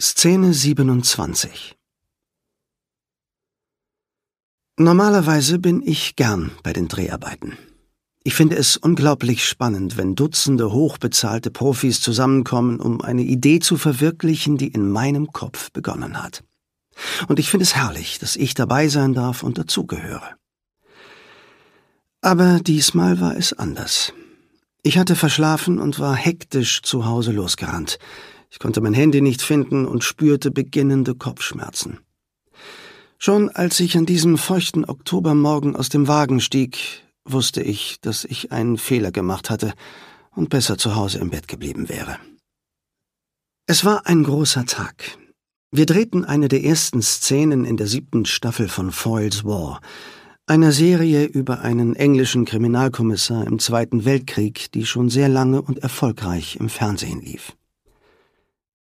Szene 27. Normalerweise bin ich gern bei den Dreharbeiten. Ich finde es unglaublich spannend, wenn Dutzende hochbezahlte Profis zusammenkommen, um eine Idee zu verwirklichen, die in meinem Kopf begonnen hat. Und ich finde es herrlich, dass ich dabei sein darf und dazugehöre. Aber diesmal war es anders. Ich hatte verschlafen und war hektisch zu Hause losgerannt. Ich konnte mein Handy nicht finden und spürte beginnende Kopfschmerzen. Schon als ich an diesem feuchten Oktobermorgen aus dem Wagen stieg, wusste ich, dass ich einen Fehler gemacht hatte und besser zu Hause im Bett geblieben wäre. Es war ein großer Tag. Wir drehten eine der ersten Szenen in der 7. Staffel von Foyle's War, einer Serie über einen englischen Kriminalkommissar im Zweiten Weltkrieg, die schon sehr lange und erfolgreich im Fernsehen lief.